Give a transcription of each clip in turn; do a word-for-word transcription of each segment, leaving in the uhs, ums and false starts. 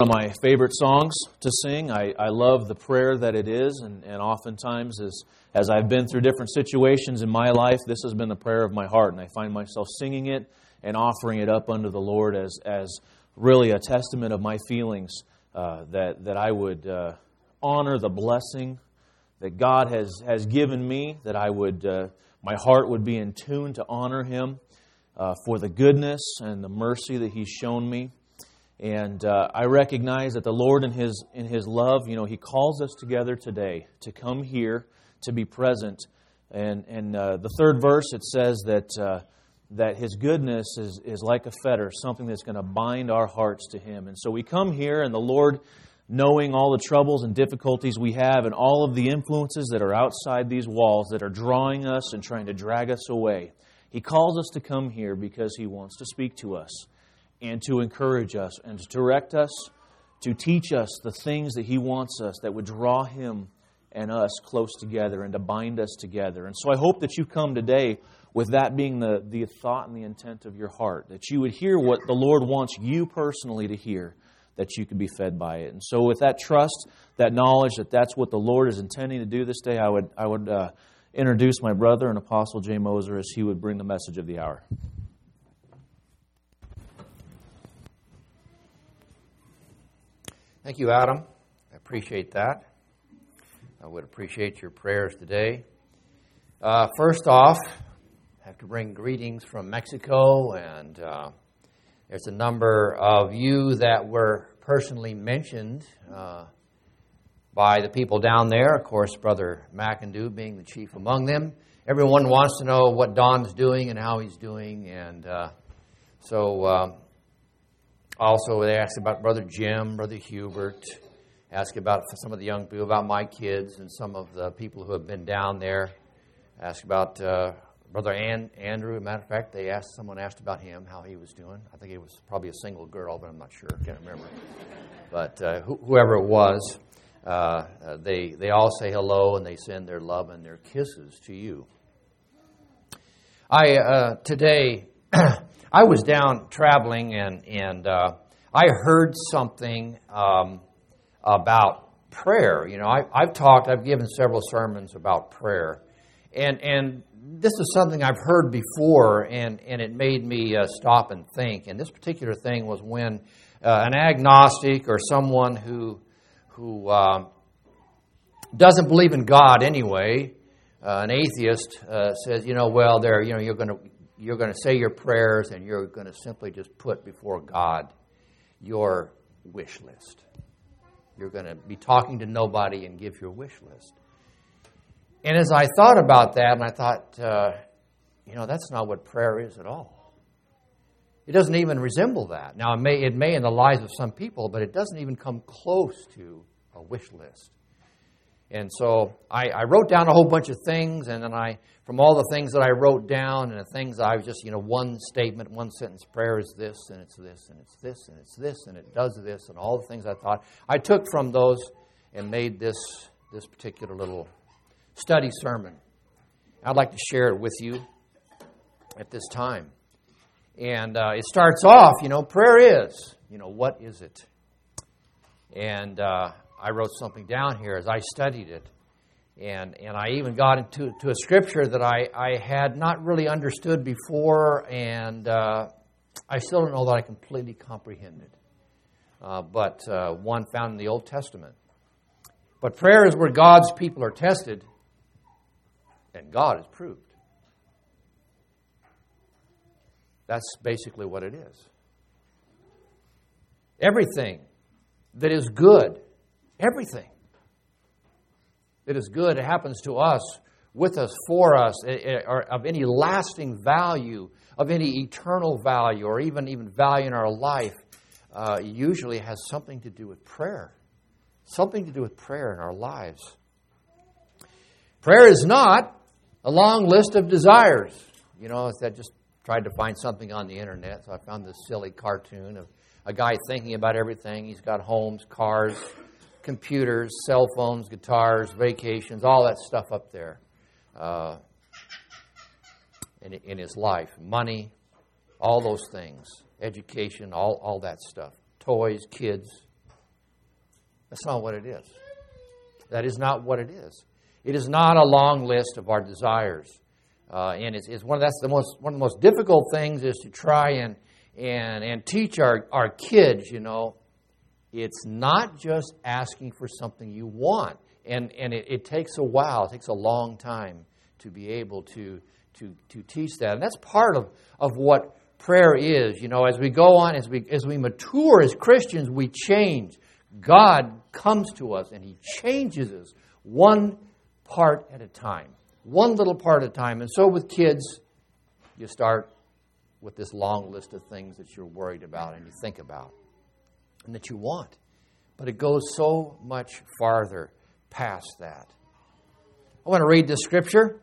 One of my favorite songs to sing. I, I love the prayer that it is, and, and oftentimes as, as I've been through different situations in my life, this has been the prayer of my heart, and I find myself singing it and offering it up unto the Lord as, as really a testament of my feelings uh, that, that I would uh, honor the blessing that God has, has given me, that I would, uh, my heart would be in tune to honor Him uh, for the goodness and the mercy that He's shown me. And uh, I recognize that the Lord in His in His love, you know, He calls us together today to come here, to be present. And and uh, the third verse, it says that uh, that His goodness is, is like a fetter, something that's going to bind our hearts to Him. And so we come here, and the Lord, knowing all the troubles and difficulties we have and all of the influences that are outside these walls that are drawing us and trying to drag us away, He calls us to come here because He wants to speak to us, and to encourage us, and to direct us, to teach us the things that He wants us, that would draw Him and us close together and to bind us together. And so I hope that you come today with that being the, the thought and the intent of your heart, that you would hear what the Lord wants you personally to hear, that you could be fed by it. And so with that trust, that knowledge that that's what the Lord is intending to do this day, I would, I would uh, introduce my brother and Apostle Jay Moser as he would bring the message of the hour. Thank you, Adam. I appreciate that. I would appreciate your prayers today. Uh, first off, I have to bring greetings from Mexico, and uh, there's a number of you that were personally mentioned uh, by the people down there. Of course, Brother McIndoe being the chief among them. Everyone wants to know what Don's doing and how he's doing, and uh, so... Um, Also, they asked about Brother Jim, Brother Hubert, asked about some of the young people, about my kids and some of the people who have been down there. Asked about uh, Brother An- Andrew. As a matter of fact, they asked someone asked about him, how he was doing. I think it was probably a single girl, but I'm not sure. Can't remember. But uh, wh- whoever it was, uh, they they all say hello and they send their love and their kisses to you. I uh, today. I was down traveling, and and uh, I heard something um, about prayer. You know, I, I've talked, I've given several sermons about prayer, and and this is something I've heard before, and, and it made me uh, stop and think. And this particular thing was when uh, an agnostic or someone who who uh, doesn't believe in God anyway, uh, an atheist uh, says, you know, well, there, you know, you're going to. You're going to say your prayers, and you're going to simply just put before God your wish list. You're going to be talking to nobody and give your wish list. And as I thought about that, and I thought, uh, you know, that's not what prayer is at all. It doesn't even resemble that. Now, it may, it may in the lives of some people, but it doesn't even come close to a wish list. And so I, I wrote down a whole bunch of things, and then I, from all the things that I wrote down and the things I was just, you know, one statement, one sentence prayer is this, and it's this, and it's this, and it's this, and it does this, and all the things I thought, I took from those and made this this particular little study sermon. I'd like to share it with you at this time. And uh, it starts off, you know, prayer is, you know, what is it? And uh, I wrote something down here as I studied it. And and I even got into to a scripture that I, I had not really understood before, and uh, I still don't know that I completely comprehended. Uh, but uh, one found in the Old Testament. But prayer is where God's people are tested, and God is proved. That's basically what it is. Everything that is good, everything that is good, it happens to us, with us, for us, or of any lasting value, of any eternal value, or even, even value in our life, uh, usually has something to do with prayer. Something to do with prayer in our lives. Prayer is not a long list of desires. You know, I just tried to find something on the internet, so I found this silly cartoon of a guy thinking about everything. He's got homes, cars, computers, cell phones, guitars, vacations, all that stuff up there uh, in, in his life. Money, all those things. Education, all, all that stuff. Toys, kids. That's not what it is. That is not what it is. It is not a long list of our desires. Uh, and it's, it's one of, that's the most one of the most difficult things is to try and and and teach our, our kids, you know, it's not just asking for something you want. And and it, it takes a while, it takes a long time to be able to to to teach that. And that's part of, of what prayer is. You know, as we go on, as we as we mature as Christians, we change. God comes to us and He changes us one part at a time. One little part at a time. And so with kids, you start with this long list of things that you're worried about and you think about and that you want. But it goes so much farther past that. I want to read this scripture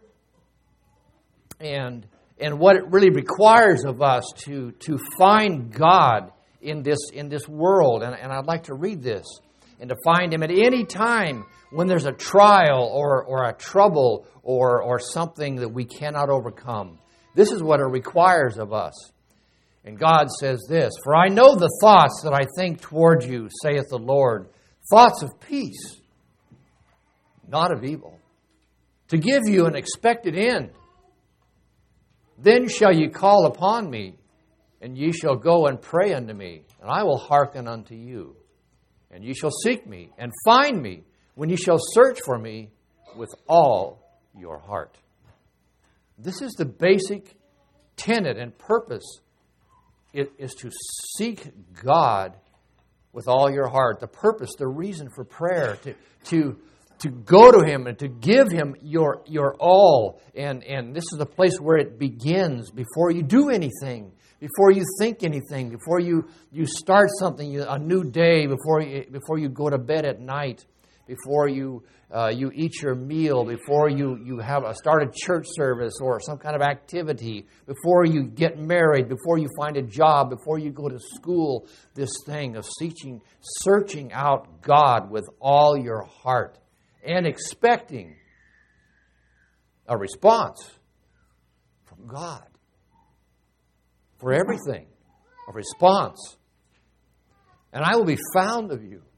and and what it really requires of us to, to find God in this in this world. And, and I'd like to read this. And to find Him at any time when there's a trial or, or a trouble or, or something that we cannot overcome. This is what it requires of us. And God says this, "For I know the thoughts that I think toward you, saith the Lord, thoughts of peace, not of evil, to give you an expected end. Then shall ye call upon me, and ye shall go and pray unto me, and I will hearken unto you. And ye shall seek me and find me when ye shall search for me with all your heart." This is the basic tenet and purpose. It is to seek God with all your heart. The purpose, the reason for prayer, to to to go to Him and to give Him your your all. And, and this is the place where it begins before you do anything. Before you think anything, before you, you start something, you, a new day, before you, before you go to bed at night, before you uh, you eat your meal, before you, you have a, start a church service or some kind of activity, before you get married, before you find a job, before you go to school, this thing of searching, searching out God with all your heart and expecting a response from God. For everything, a response. "And I will be found of you,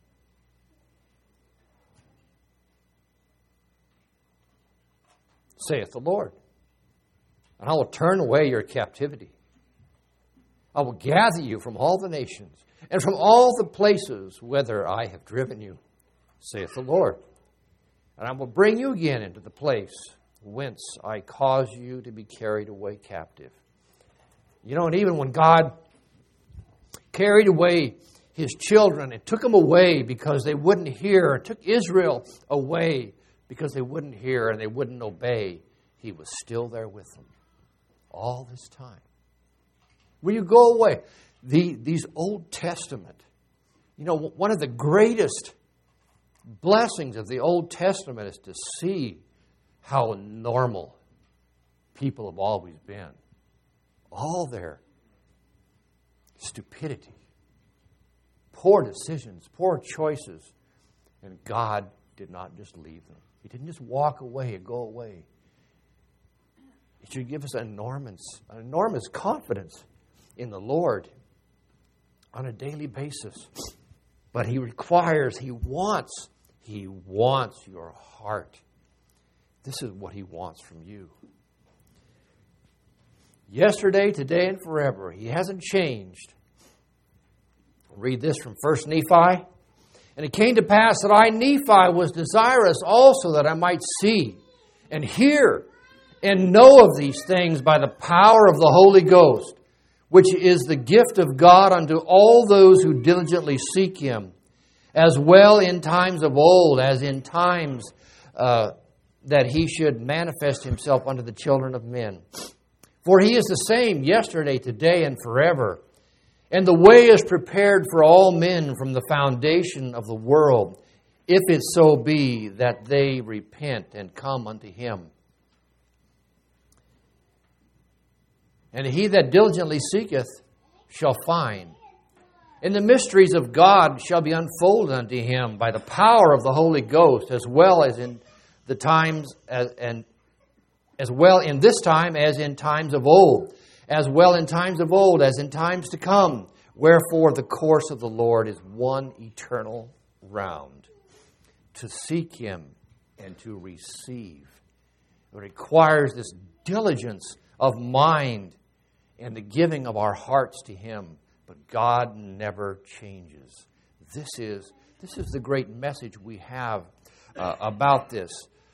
saith the Lord. And I will turn away your captivity. I will gather you from all the nations, and from all the places whither I have driven you, saith the Lord. And I will bring you again into the place whence I caused you to be carried away captive." You know, and even when God carried away His children and took them away because they wouldn't hear, and took Israel away because they wouldn't hear and they wouldn't obey, He was still there with them all this time. Will you go away? The, these Old Testament, you know, one of the greatest blessings of the Old Testament is to see how normal people have always been. All their stupidity, poor decisions, poor choices. And God did not just leave them. He didn't just walk away and go away. It should give us an enormous, an enormous confidence in the Lord on a daily basis. But He requires, He wants, He wants your heart. This is what He wants from you. Yesterday, today, and forever. He hasn't changed. I'll read this from First Nephi. "And it came to pass that I, Nephi, was desirous also that I might see and hear and know of these things by the power of the Holy Ghost, which is the gift of God unto all those who diligently seek Him, as well in times of old as in times uh, that He should manifest Himself unto the children of men. For He is the same yesterday, today, and forever. And the way is prepared for all men from the foundation of the world, if it so be that they repent and come unto Him. And he that diligently seeketh shall find. And the mysteries of God shall be unfolded unto him by the power of the Holy Ghost, as well as in the times as, and as well in this time as in times of old, as well in times of old as in times to come. Wherefore the course of the Lord is one eternal round to seek Him and to receive. It requires this diligence of mind and the giving of our hearts to Him. But God never changes. This is, this is the great message we have uh, about this.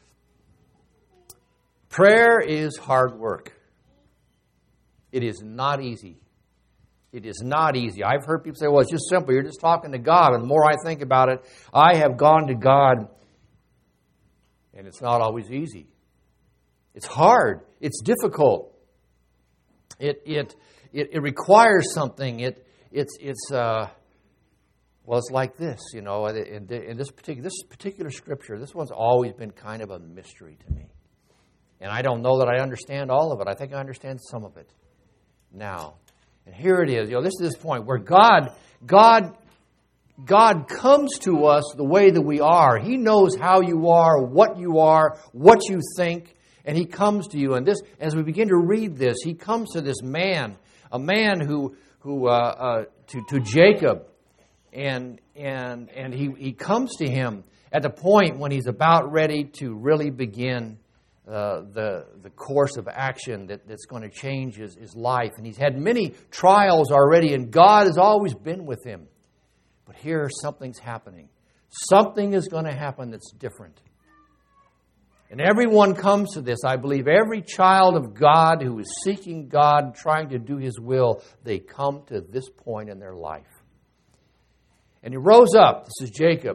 Prayer is hard work. It is not easy. It is not easy. I've heard people say, well, it's just simple. You're just talking to God. And the more I think about it, I have gone to God, and it's not always easy. It's hard. It's difficult. It it it, it requires something. It it's it's uh, well, it's like this, you know. In, in this particular this particular scripture, this one's always been kind of a mystery to me, and I don't know that I understand all of it. I think I understand some of it now. And here it is. You know, this is this point where God God God comes to us the way that we are. He knows how you are, what you are, what you think. And He comes to you, and this, as we begin to read this, He comes to this man, a man who, who, uh, uh, to, to Jacob, and and and he he comes to him at the point when he's about ready to really begin uh, the the course of action that, that's going to change his, his life, and he's had many trials already, and God has always been with him. But here, something's happening. Something is going to happen that's different. And everyone comes to this. I believe every child of God who is seeking God, trying to do His will, they come to this point in their life. And he rose up, this is Jacob,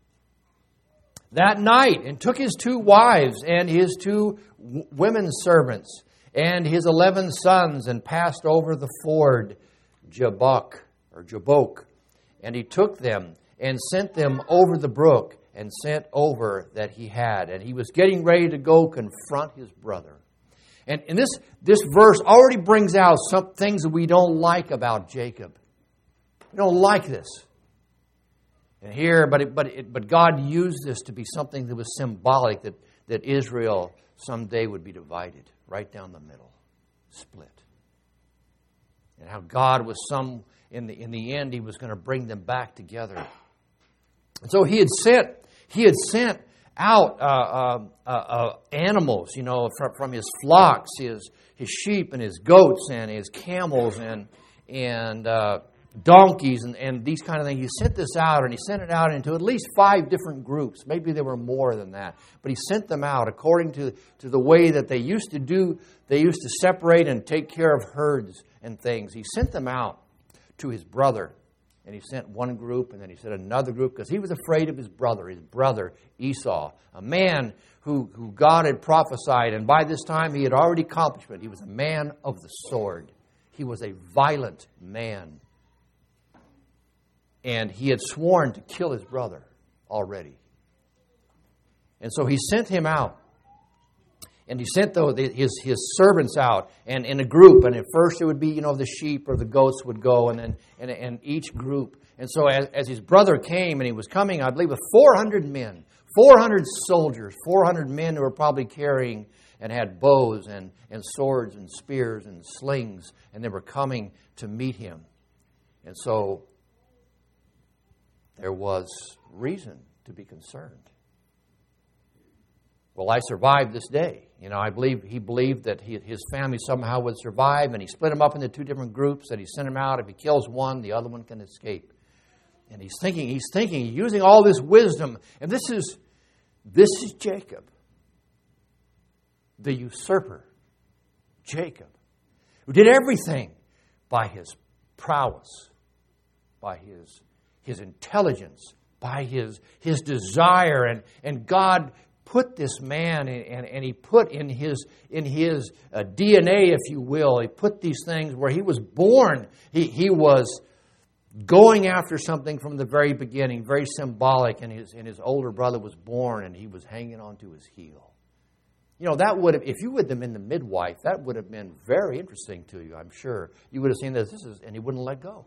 that night and took his two wives and his two women servants and his eleven sons and passed over the ford Jabbok or Jabbok. And he took them and sent them over the brook and sent over that he had. And he was getting ready to go confront his brother. And, and this, this verse already brings out some things that we don't like about Jacob. We don't like this. And here, but it, but it, but God used this to be something that was symbolic, that, that Israel someday would be divided right down the middle, split. And how God was some, in the in the end, He was going to bring them back together. And so He had sent He had sent out uh, uh, uh, uh, animals, you know, from, from His flocks, His His sheep and His goats and His camels and and uh, donkeys and, and these kind of things. He sent this out, and He sent it out into at least five different groups. Maybe there were more than that. But He sent them out according to, to the way that they used to do. They used to separate and take care of herds and things. He sent them out to his brother. And he sent one group, and then he sent another group, because he was afraid of his brother, his brother Esau, a man who, who God had prophesied, and by this time he had already accomplished it. He was a man of the sword. He was a violent man. And he had sworn to kill his brother already. And so he sent him out. And he sent though his his servants out, and in a group. And at first it would be, you know, the sheep or the goats would go, and then and, and each group. And so as, as his brother came, and he was coming, I believe, with four hundred men, four hundred soldiers, four hundred men who were probably carrying and had bows and, and swords and spears and slings, and they were coming to meet him. And so there was reason to be concerned. Well, I survived this day. You know, I believe he believed that he, his family somehow would survive, and he split them up into two different groups, that he sent them out. If he kills one, the other one can escape. And he's thinking, he's thinking, using all this wisdom. And this is, this is Jacob, the usurper. Jacob, who did everything by his prowess, by his, his intelligence, by his, his desire, and, and God put this man, and, and he put in his in his uh, D N A, if you will, he put these things where he was born. He, he was going after something from the very beginning, very symbolic, and his, and his older brother was born, and he was hanging on to his heel. You know, that would have, if you would have been the midwife, that would have been very interesting to you, I'm sure. You would have seen this, this is, and he wouldn't let go.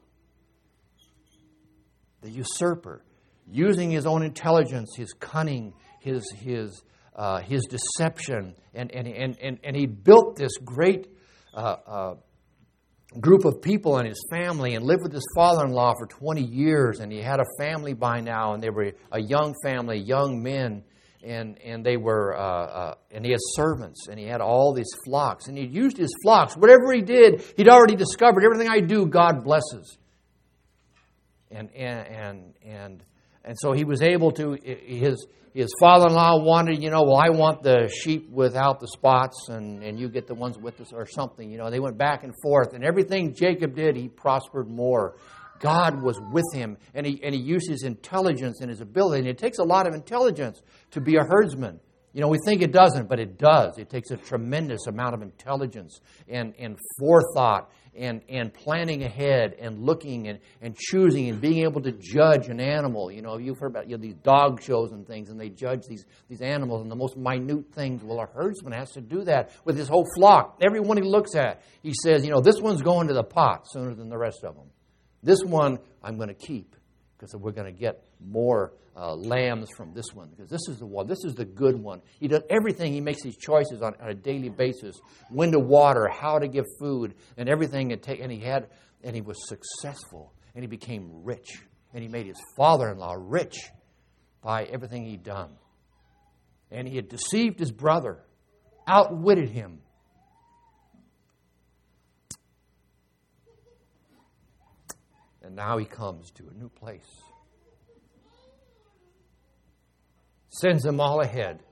The usurper, using his own intelligence, his cunning, his his uh, his deception, and and, and and and he built this great uh, uh, group of people in his family and lived with his father-in-law for twenty years, and he had a family by now, and they were a young family, young men, and and they were, uh, uh, and he had servants, and he had all these flocks, and he used his flocks. Whatever he did, he'd already discovered, everything I do, God blesses. And and and and and so he was able to, his his father-in-law wanted, you know, well, I want the sheep without the spots, and, and you get the ones with us, or something. You know, they went back and forth, and everything Jacob did, he prospered more. God was with him, and he and he used his intelligence and his ability. And it takes a lot of intelligence to be a herdsman. You know, we think it doesn't, but it does. It takes a tremendous amount of intelligence and, and forethought and, and planning ahead and looking and, and choosing and being able to judge an animal. You know, you've heard about, you know, these dog shows and things, and they judge these, these animals and the most minute things. Well, a herdsman has to do that with his whole flock. Everyone he looks at, he says, you know, this one's going to the pot sooner than the rest of them. This one I'm going to keep because we're going to get more uh, lambs from this one, because this is the one, this is the good one. He does everything. He makes these choices on, on a daily basis: when to water, how to give food, and everything. It take, and he had, and he was successful, and he became rich, and he made his father-in-law rich by everything he'd done. And he had deceived his brother, outwitted him. And now he comes to a new place. Sends them all ahead.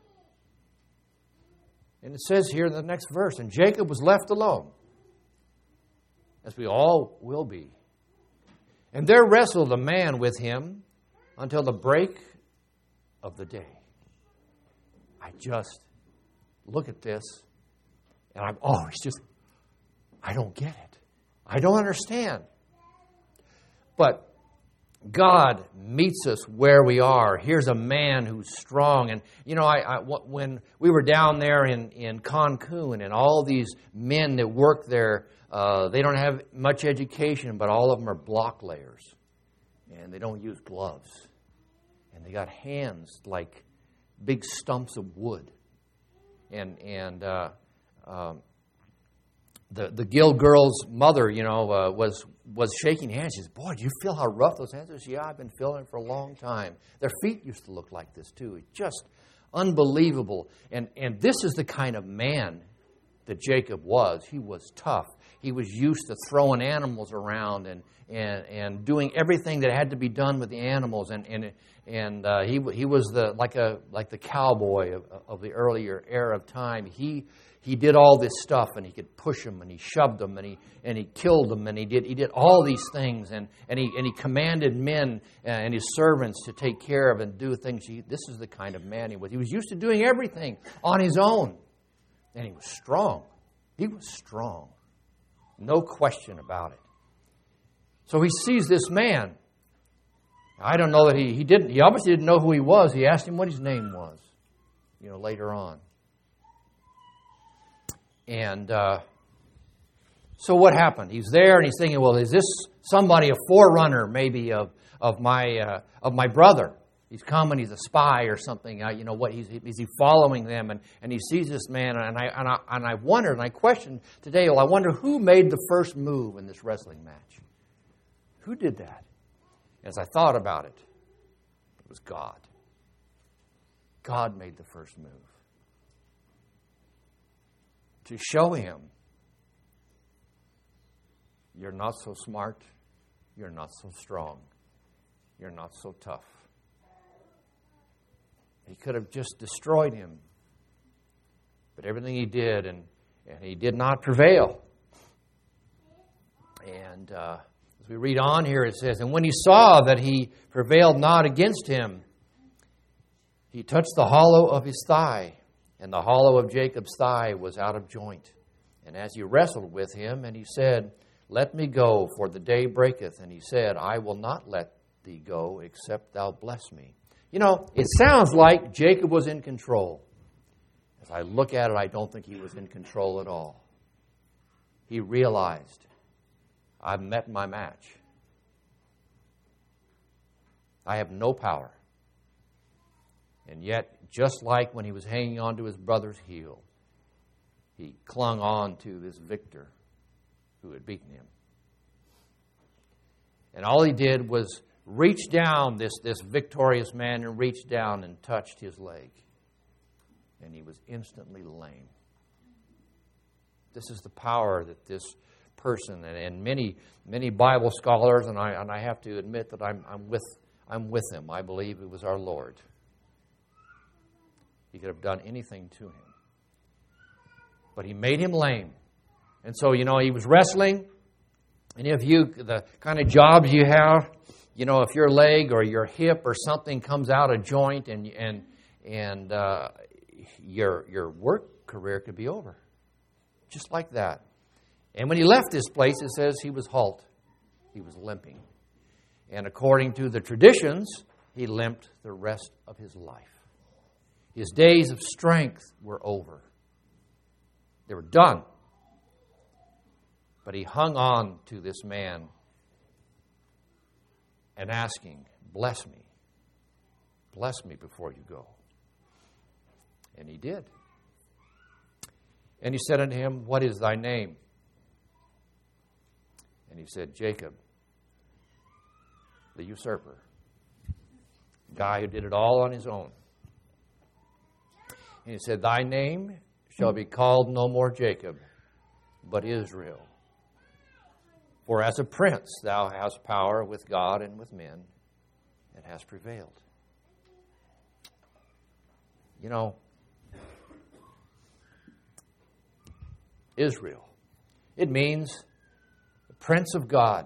And it says here in the next verse, and Jacob was left alone, as we all will be. And there wrestled a man with him until the break of the day. I just look at this, and I'm always just, I don't get it. I don't understand. But God meets us where we are. Here's a man who's strong. And, you know, I, I, when we were down there in, in Cancun, and all these men that work there, uh, they don't have much education, but all of them are block layers. And they don't use gloves. And they got hands like big stumps of wood. And, and uh, um, the, the Gill girl's mother, you know, uh, was... was shaking hands. She says, boy, do you feel how rough those hands are? She said, yeah, I've been feeling it for a long time. Their feet used to look like this, too. It's just unbelievable. And, and this is the kind of man that Jacob was. He was tough. He was used to throwing animals around and and, and doing everything that had to be done with the animals. And and and uh, he he was the like a like the cowboy of, of the earlier era of time. He He did all this stuff, and he could push them, and he shoved them, and he and he killed them, and he did he did all these things, and, and he and he commanded men and his servants to take care of and do things. He, this is the kind of man he was. He was used to doing everything on his own, and he was strong. He was strong, no question about it. So he sees this man. I don't know that he he didn't. He obviously didn't know who he was. He asked him what his name was, you know, later on. And uh, so what happened? He's there, and he's thinking, well, is this somebody, a forerunner maybe of of my uh, of my brother? He's coming, he's a spy or something. Uh, you know what? He's is he following them? And, and he sees this man, and I and I and I wondered, and I questioned today. Well, I wonder who made the first move in this wrestling match. Who did that? As I thought about it, it was God. God made the first move. To show him, you're not so smart, you're not so strong, you're not so tough. He could have just destroyed him, but everything he did, and, and he did not prevail. And uh, as we read on here, it says, and when he saw that he prevailed not against him, he touched the hollow of his thigh. And the hollow of Jacob's thigh was out of joint. And as he wrestled with him, and he said, let me go, for the day breaketh. And he said, I will not let thee go, except thou bless me. You know, it sounds like Jacob was in control. As I look at it, I don't think he was in control at all. He realized, I've met my match. I have no power. And yet, just like when he was hanging on to his brother's heel, he clung on to this victor who had beaten him. And all he did was reach down, this, this victorious man, and reached down and touched his leg. And he was instantly lame. This is the power that this person, and, and many many Bible scholars, and I and I have to admit that I'm I'm with I'm with him. I believe it was our Lord. He could have done anything to him. But he made him lame. And so, you know, he was wrestling. And if you, the kind of jobs you have, you know, if your leg or your hip or something comes out of joint and and and uh, your your work career could be over. Just like that. And when he left this place, it says he was halt. He was limping. And according to the traditions, he limped the rest of his life. His days of strength were over. They were done. But he hung on to this man and asking, bless me. Bless me before you go. And he did. And he said unto him, what is thy name? And he said, Jacob, the usurper. Guy who did it all on his own. And he said, thy name shall be called no more Jacob, but Israel. For as a prince thou hast power with God and with men, and hast prevailed. You know, Israel. It means the Prince of God.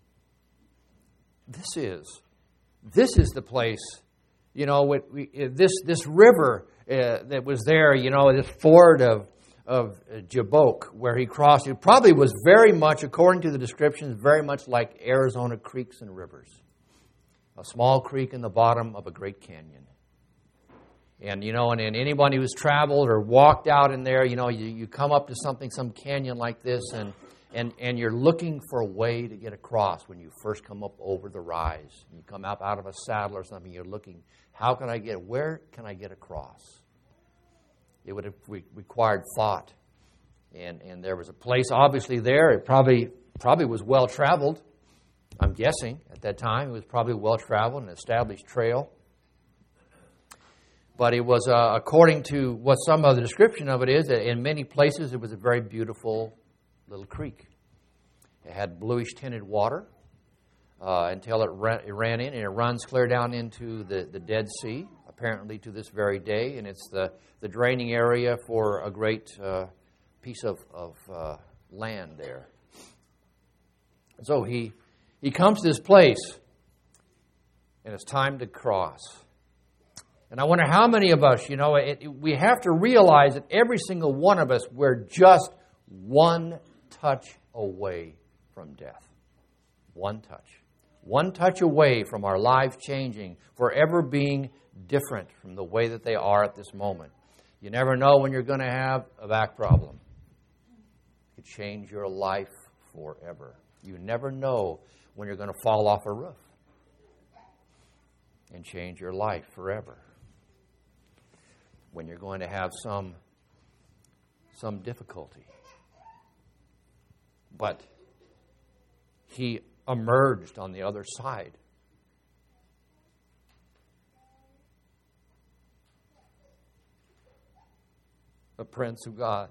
This is, this is the place, you know, we, this this river uh, that was there, you know, this ford of of Jabbok, where he crossed, it probably was very much, according to the descriptions, very much like Arizona creeks and rivers. A small creek in the bottom of a great canyon. And, you know, and, and anybody who's traveled or walked out in there, you know, you, you come up to something, some canyon like this, and, and, and you're looking for a way to get across when you first come up over the rise. You come up out of a saddle or something, you're looking, how can I get, where can I get across? It would have re- required thought. And, and there was a place, obviously, there. It probably, probably was well-traveled, I'm guessing, at that time. It was probably well-traveled, an established trail. But it was, uh, according to what some of the description of it is, in many places it was a very beautiful little creek. It had bluish tinted water uh, until it ran, it ran in, and it runs clear down into the, the Dead Sea, apparently to this very day. And it's the, the draining area for a great uh, piece of, of uh, land there. So he, he comes to this place, and it's time to cross. And I wonder how many of us, you know, it, it, we have to realize that every single one of us, we're just one touch away from death. One touch. One touch away from our lives changing, forever being different from the way that they are at this moment. You never know when you're going to have a back problem. It could change your life forever. You never know when you're going to fall off a roof and change your life forever. When you're going to have some, some difficulty. But he emerged on the other side. A prince of God.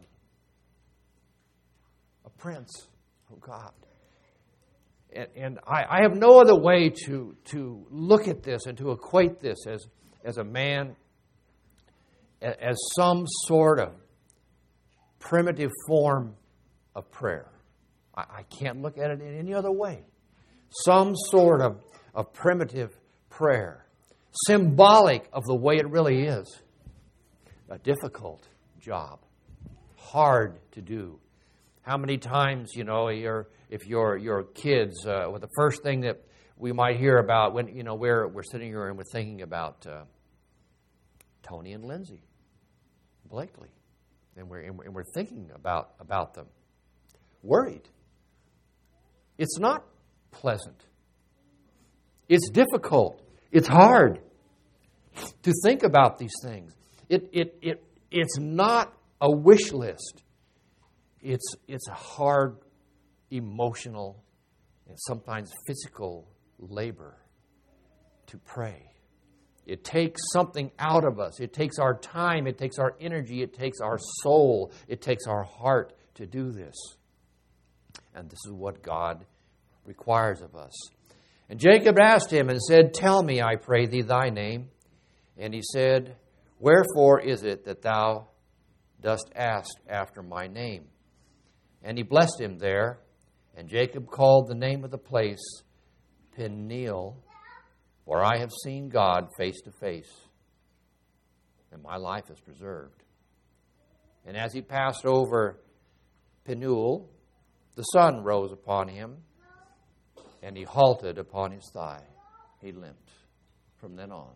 A prince of God. And, and I, I have no other way to, to look at this and to equate this as, as a man, as some sort of primitive form of prayer. I, I can't look at it in any other way. Some sort of, of primitive prayer. Symbolic of the way it really is. A difficult job. Hard to do. How many times, you know, you're, if your your kids, uh, well, the first thing that we might hear about when, you know, we're, we're sitting here and we're thinking about uh, Tony and Lindsay Blakely. And we're, and we're thinking about, about them. Worried. It's not pleasant. It's difficult. It's hard to think about these things. It it it it's not a wish list. It's it's a hard emotional, and sometimes physical labor to pray. It takes something out of us. It takes our time. It takes our energy. It takes our soul. It takes our heart to do this. And this is what God requires of us. And Jacob asked him and said, "Tell me, I pray thee, thy name." And he said, "Wherefore is it that thou dost ask after my name?" And he blessed him there. And Jacob called the name of the place Peniel, for I have seen God face to face, and my life is preserved. And as he passed over Penuel, the sun rose upon him, and he halted upon his thigh. He limped from then on.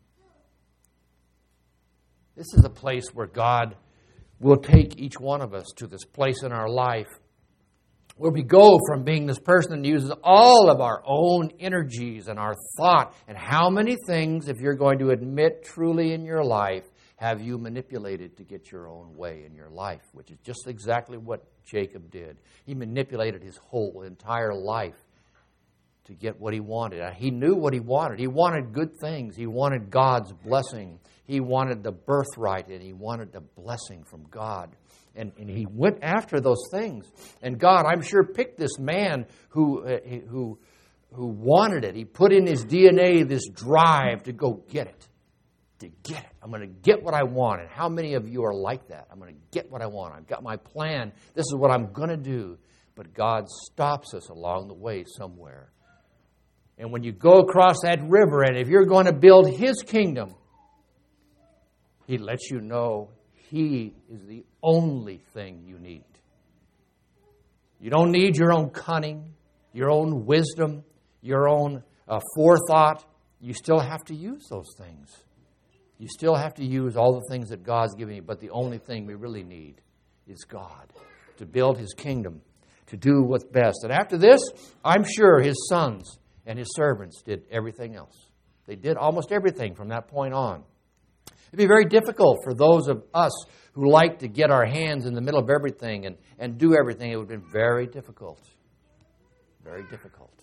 This is a place where God will take each one of us to this place in our life where we go from being this person that uses all of our own energies and our thought. And how many things, if you're going to admit truly in your life, have you manipulated to get your own way in your life? Which is just exactly what Jacob did. He manipulated his whole entire life to get what he wanted. He knew what he wanted. He wanted good things. He wanted God's blessing. He wanted the birthright, and he wanted the blessing from God. And, and he went after those things. And God, I'm sure, picked this man who, uh, who, who wanted it. He put in his D N A this drive to go get it. To get it. I'm going to get what I want. And how many of you are like that? I'm going to get what I want. I've got my plan. This is what I'm going to do. But God stops us along the way somewhere. And when you go across that river, and if you're going to build His kingdom, He lets you know He is the only thing you need. You don't need your own cunning, your own wisdom, your own uh, forethought. You still have to use those things. You still have to use all the things that God's given you, but the only thing we really need is God to build His kingdom, to do what's best. And after this, I'm sure His sons and His servants did everything else. They did almost everything from that point on. It'd be very difficult for those of us who like to get our hands in the middle of everything and, and do everything. It would have been very difficult. Very difficult.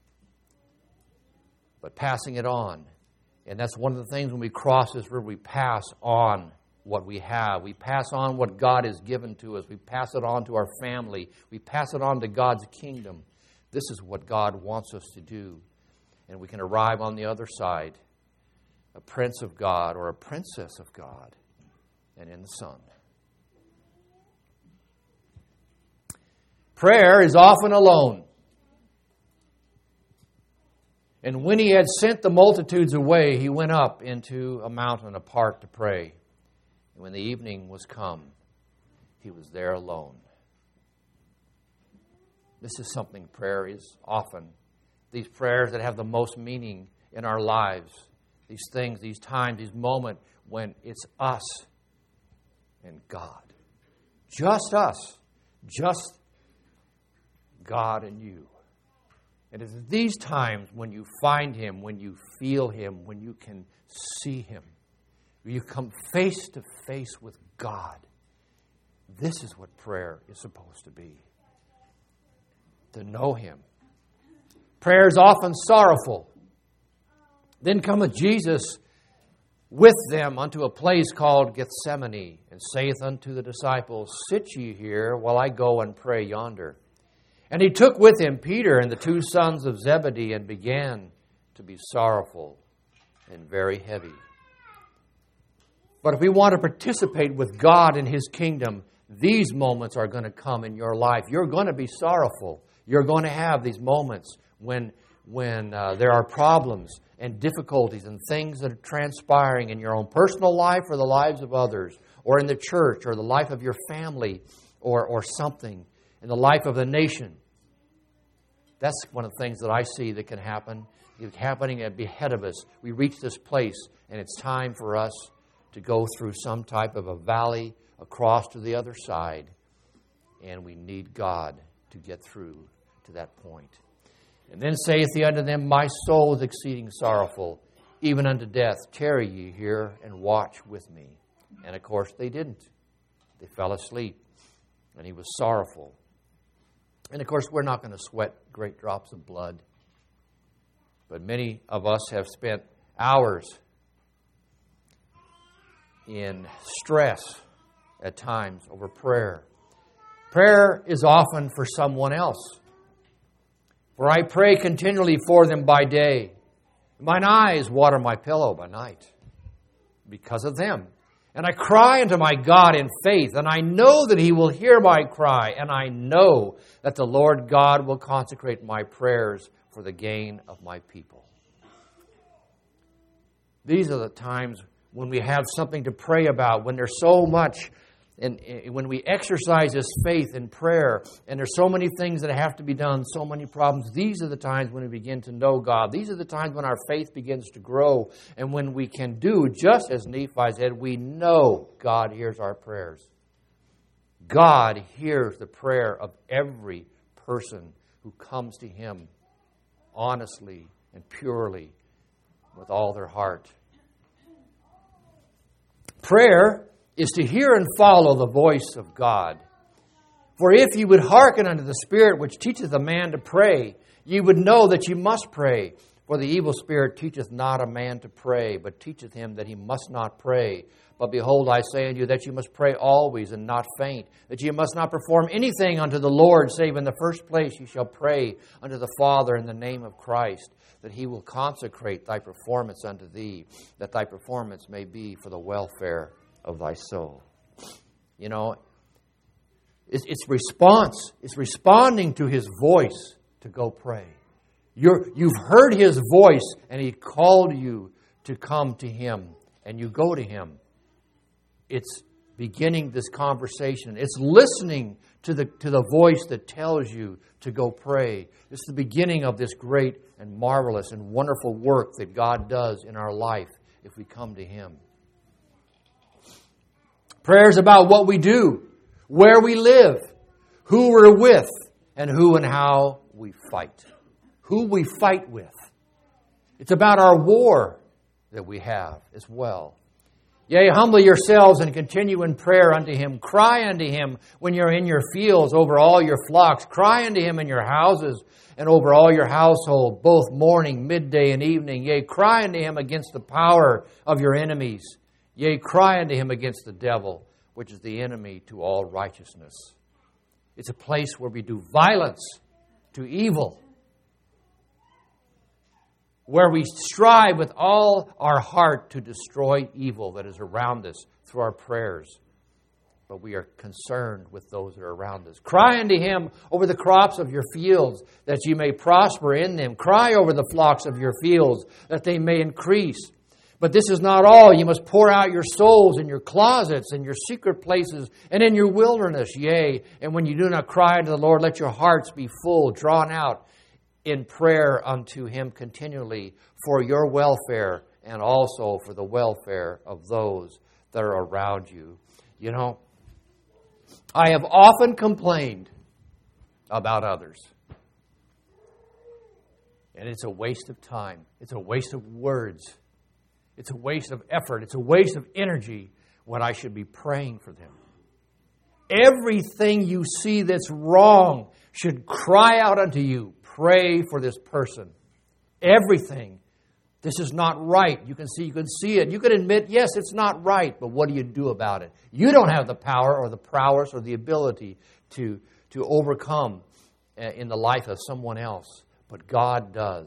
But passing it on. And that's one of the things when we cross this river, we pass on what we have. We pass on what God has given to us. We pass it on to our family. We pass it on to God's kingdom. This is what God wants us to do. And we can arrive on the other side, a prince of God or a princess of God, and in the Son. Prayer is often alone. And when He had sent the multitudes away, He went up into a mountain apart to pray. And when the evening was come, He was there alone. This is something prayer is often. These prayers that have the most meaning in our lives. These things, these times, these moments when it's us and God. Just us. Just God and you. And it's these times when you find Him, when you feel Him, when you can see Him, when you come face to face with God. This is what prayer is supposed to be. To know Him. Prayer is often sorrowful. Then cometh Jesus with them unto a place called Gethsemane, and saith unto the disciples, Sit ye here while I go and pray yonder. And He took with Him Peter and the two sons of Zebedee, and began to be sorrowful and very heavy. But if we want to participate with God in His kingdom, these moments are going to come in your life. You're going to be sorrowful. You're going to have these moments when, when uh, there are problems and difficulties and things that are transpiring in your own personal life or the lives of others, or in the church or the life of your family or, or something, in the life of the nation. That's one of the things that I see that can happen. It's happening ahead of us. We reach this place, and it's time for us to go through some type of a valley across to the other side, and we need God to get through to that point. And then saith He unto them, My soul is exceeding sorrowful, even unto death. Tarry ye here and watch with me. And of course they didn't. They fell asleep, and He was sorrowful. And of course, we're not going to sweat great drops of blood. But many of us have spent hours in stress at times over prayer. Prayer is often for someone else. For I pray continually for them by day. Mine eyes water my pillow by night because of them. And I cry unto my God in faith, and I know that He will hear my cry, and I know that the Lord God will consecrate my prayers for the gain of my people. These are the times when we have something to pray about, when there's so much, and when we exercise this faith in prayer, and there's so many things that have to be done, so many problems. These are the times when we begin to know God. These are the times when our faith begins to grow, and when we can do just as Nephi said, we know God hears our prayers. God hears the prayer of every person who comes to Him honestly and purely with all their heart. Prayer is to hear and follow the voice of God. For if ye would hearken unto the Spirit which teacheth a man to pray, ye would know that ye must pray. For the evil spirit teacheth not a man to pray, but teacheth him that he must not pray. But behold, I say unto you that you must pray always and not faint, that ye must not perform anything unto the Lord, save in the first place ye shall pray unto the Father in the name of Christ, that He will consecrate thy performance unto thee, that thy performance may be for the welfare of thy soul. You know, it's, it's response. It's responding to His voice to go pray. You're, you've heard His voice, and He called you to come to Him, and you go to Him. It's beginning this conversation. It's listening to the, to the voice that tells you to go pray. It's the beginning of this great and marvelous and wonderful work that God does in our life if we come to Him. Prayer is about what we do, where we live, who we're with, and who and how we fight. Who we fight with. It's about our war that we have as well. Yea, humble yourselves and continue in prayer unto Him. Cry unto Him when you're in your fields over all your flocks. Cry unto Him in your houses and over all your household, both morning, midday, and evening. Yea, cry unto Him against the power of your enemies. Yea, cry unto Him against the devil, which is the enemy to all righteousness. It's a place where we do violence to evil, where we strive with all our heart to destroy evil that is around us through our prayers. But we are concerned with those that are around us. Cry unto Him over the crops of your fields, that you may prosper in them. Cry over the flocks of your fields, that they may increase. But this is not all. You must pour out your souls in your closets, in your secret places, and in your wilderness. Yea, and when you do not cry unto the Lord, let your hearts be full, drawn out in prayer unto Him continually for your welfare and also for the welfare of those that are around you. You know, I have often complained about others. And it's a waste of time. It's a waste of words. It's a waste of effort. It's a waste of energy when I should be praying for them. Everything you see that's wrong should cry out unto you. Pray for this person. Everything. This is not right. You can see, you can see it. You can admit, yes, it's not right, but what do you do about it? You don't have the power or the prowess or the ability to, to overcome in the life of someone else, but God does.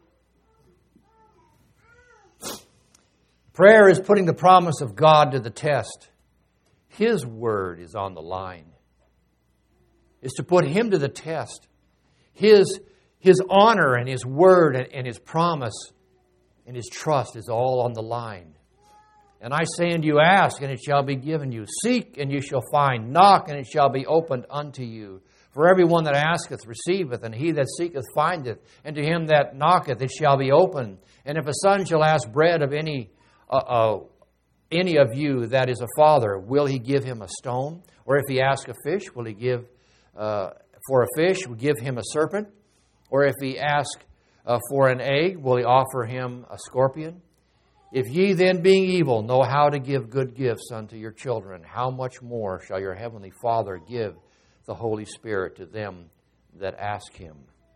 Prayer is putting the promise of God to the test. His word is on the line. It's to put Him to the test. His, his honor and His word and, and His promise and His trust is all on the line. And I say unto you, ask, and it shall be given you. Seek, and you shall find. Knock, and it shall be opened unto you. For everyone that asketh receiveth, and he that seeketh findeth. And to him that knocketh it shall be opened. And if a son shall ask bread of any uh, uh, any of you that is a father, will he give him a stone? Or if he ask a fish, will he give uh, for a fish, will give him a serpent? Or if he ask uh, for an egg, will he offer him a scorpion? If ye then, being evil, know how to give good gifts unto your children, how much more shall your heavenly Father give the Holy Spirit to them that ask Him.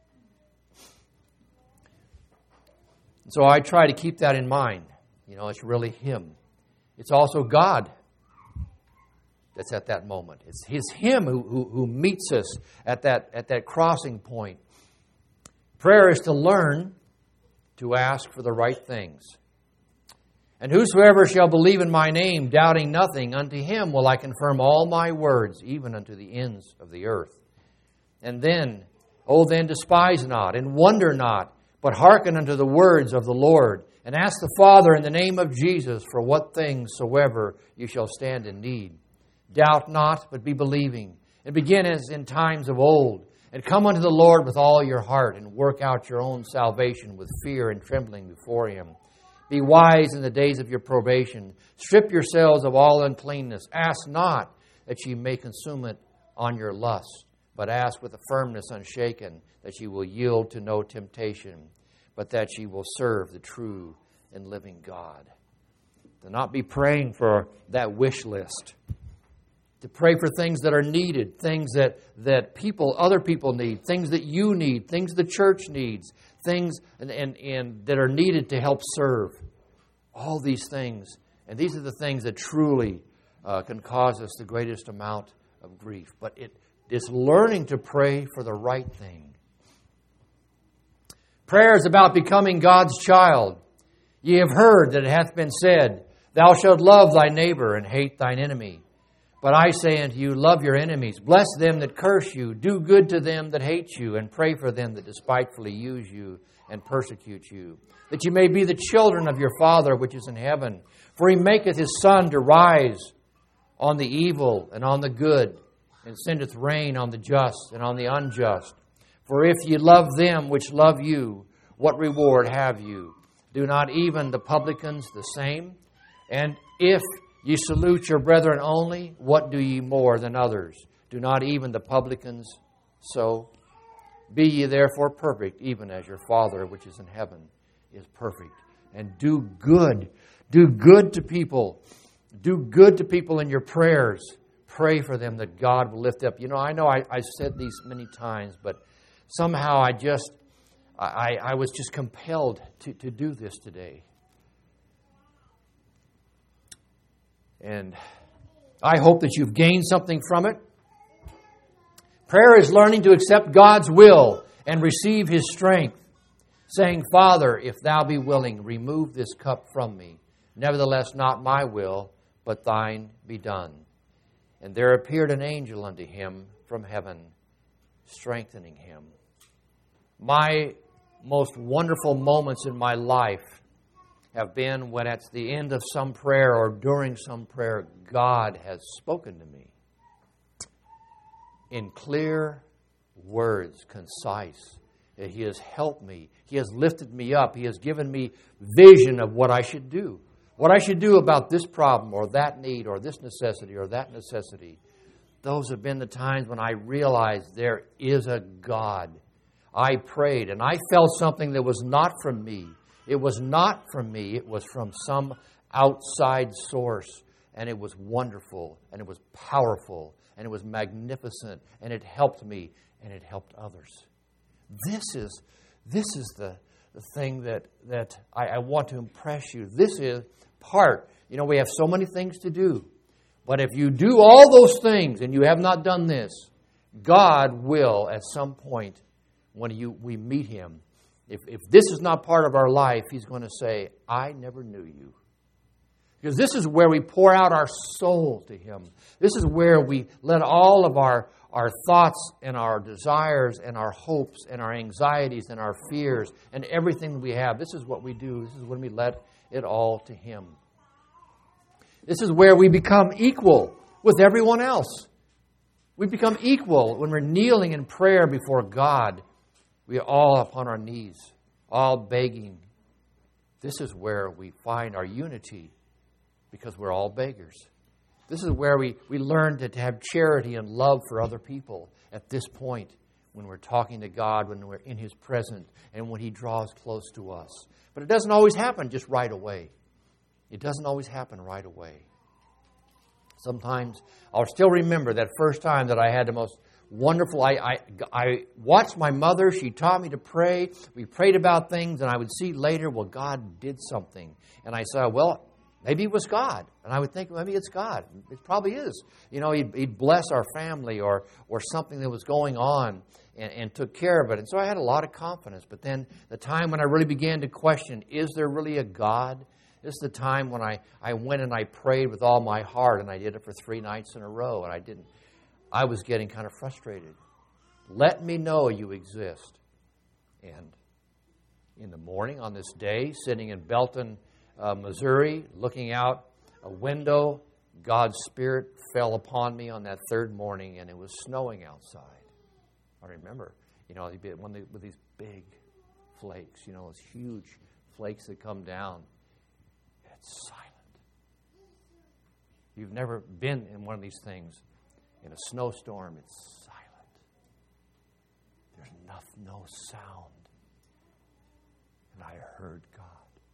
So I try to keep that in mind. You know, it's really Him. It's also God that's at that moment. It's, it's Him who, who, who meets us at that, at that crossing point. Prayer is to learn to ask for the right things. And whosoever shall believe in my name, doubting nothing, unto him will I confirm all my words, even unto the ends of the earth. And then, oh then despise not, and wonder not, but hearken unto the words of the Lord, and ask the Father in the name of Jesus for what things soever you shall stand in need. Doubt not, but be believing, and begin as in times of old, and come unto the Lord with all your heart, and work out your own salvation with fear and trembling before Him. Be wise in the days of your probation. Strip yourselves of all uncleanness. Ask not that ye may consume it on your lust, but ask with a firmness unshaken that ye will yield to no temptation, but that ye will serve the true and living God. To not be praying for that wish list. To pray for things that are needed, things that, that people, other people need, things that you need, things the church needs, things and, and, and that are needed to help serve. All these things. And these are the things that truly uh, can cause us the greatest amount of grief. But it is learning to pray for the right thing. Prayer is about becoming God's child. Ye have heard that it hath been said, Thou shalt love thy neighbor and hate thine enemy. But I say unto you, love your enemies, bless them that curse you, do good to them that hate you, and pray for them that despitefully use you and persecute you, that you may be the children of your Father which is in heaven. For He maketh His sun to rise on the evil and on the good, and sendeth rain on the just and on the unjust. For if ye love them which love you, what reward have you? Do not even the publicans the same? And if ye salute your brethren only, what do ye more than others? Do not even the publicans so? Be ye therefore perfect, even as your Father which is in heaven is perfect. And do good. Do good to people. Do good to people in your prayers. Pray for them that God will lift up. You know, I know I, I've said these many times, but somehow I just, I, I was just compelled to, to do this today. And I hope that you've gained something from it. Prayer is learning to accept God's will and receive His strength, saying, Father, if Thou be willing, remove this cup from me. Nevertheless, not my will, but Thine be done. And there appeared an angel unto him from heaven, strengthening him. My most wonderful moments in my life have been when at the end of some prayer or during some prayer, God has spoken to me in clear words, concise. He has helped me. He has lifted me up. He has given me vision of what I should do. What I should do about this problem or that need or this necessity or that necessity. Those have been the times when I realized there is a God. I prayed and I felt something that was not from me. It was not from me. It was from some outside source. And it was wonderful. And it was powerful. And it was magnificent. And it helped me. And it helped others. This is this is the, the thing that, that I, I want to impress you. This is part. You know, we have so many things to do. But if you do all those things and you have not done this, God will at some point when you we meet Him, If, if this is not part of our life, He's going to say, I never knew you. Because this is where we pour out our soul to Him. This is where we let all of our, our thoughts and our desires and our hopes and our anxieties and our fears and everything that we have. This is what we do. This is when we let it all to Him. This is where we become equal with everyone else. We become equal when we're kneeling in prayer before God. We are all upon our knees, all begging. This is where we find our unity because we're all beggars. This is where we, we learn to, to have charity and love for other people at this point when we're talking to God, when we're in His presence, and when He draws close to us. But it doesn't always happen just right away. It doesn't always happen right away. Sometimes I'll still remember that first time that I had the most wonderful. I, I, I watched my mother. She taught me to pray. We prayed about things, and I would see later, well, God did something. And I said, well, maybe it was God. And I would think, maybe it's God. It probably is. You know, he'd, he'd bless our family or or something that was going on and, and took care of it. And so I had a lot of confidence. But then the time when I really began to question, is there really a God? This is the time when I, I went and I prayed with all my heart, and I did it for three nights in a row, and I didn't. I was getting kind of frustrated. Let me know you exist. And in the morning on this day, sitting in Belton, Uh, Missouri, looking out a window, God's Spirit fell upon me on that third morning, and it was snowing outside. I remember, you know, when they, with these big flakes, you know, those huge flakes that come down. It's silent. You've never been in one of these things. In a snowstorm, it's silent. There's no, no sound. And I heard God.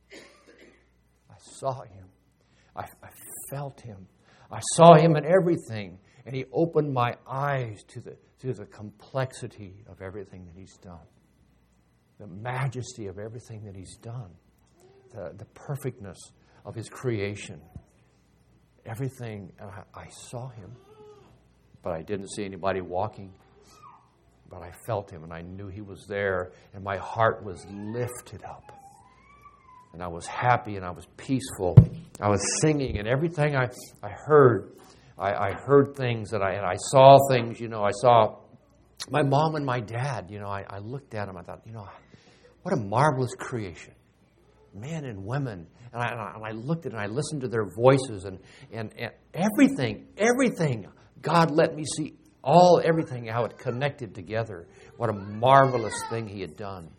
I saw him. I, I felt him. I saw him in everything. And he opened my eyes to the, to the complexity of everything that he's done. The majesty of everything that he's done. The, the perfectness of his creation. Everything. I, I saw him. But I didn't see anybody walking. But I felt him and I knew he was there. And my heart was lifted up. And I was happy and I was peaceful. I was singing, and everything I, I heard, I, I heard things that I and I saw things. You know, I saw my mom and my dad. You know, I, I looked at them. I thought, you know, what a marvelous creation, men and women. And I, and I, and I looked at it and I listened to their voices and, and and everything, everything. God let me see all everything how it connected together. What a marvelous thing He had done.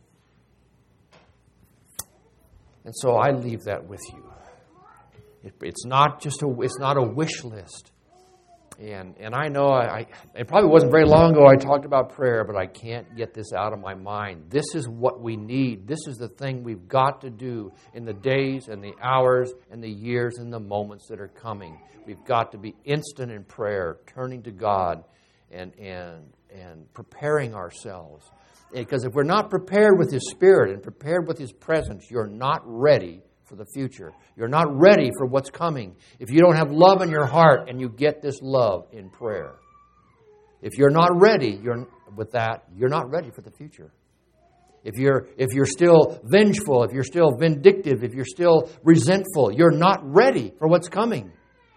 And so I leave that with you. It, it's not just a it's not a wish list. And and I know I, I it probably wasn't very long ago I talked about prayer, but I can't get this out of my mind. This is what we need. This is the thing we've got to do in the days and the hours and the years and the moments that are coming. We've got to be instant in prayer, turning to God and and and preparing ourselves. Because if we're not prepared with His Spirit and prepared with His presence, you're not ready for the future. You're not ready for what's coming. If you don't have love in your heart and you get this love in prayer. If you're not ready you're, with that, you're not ready for the future. If you're, if you're still vengeful, if you're still vindictive, if you're still resentful, you're not ready for what's coming.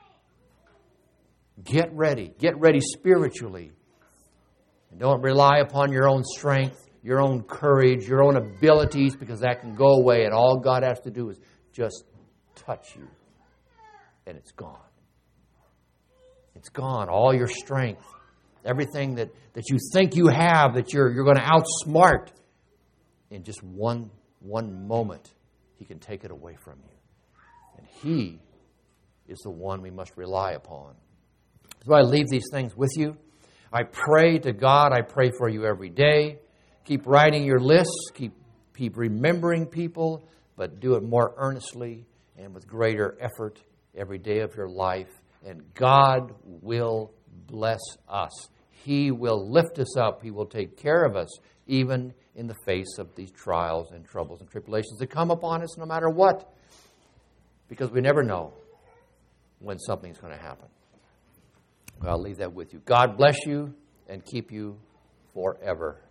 Get ready. Get ready spiritually. And don't rely upon your own strength, your own courage, your own abilities, because that can go away. And all God has to do is just touch you. And it's gone. It's gone. All your strength. Everything that, that you think you have, that you're, you're going to outsmart. In just one, one moment, He can take it away from you. And He is the one we must rely upon. So I leave these things with you. I pray to God. I pray for you every day. Keep writing your lists. Keep, keep remembering people, but do it more earnestly and with greater effort every day of your life. And God will bless us. He will lift us up. He will take care of us, even in the face of these trials and troubles and tribulations that come upon us no matter what. Because we never know when something's going to happen. Well, I'll leave that with you. God bless you and keep you forever.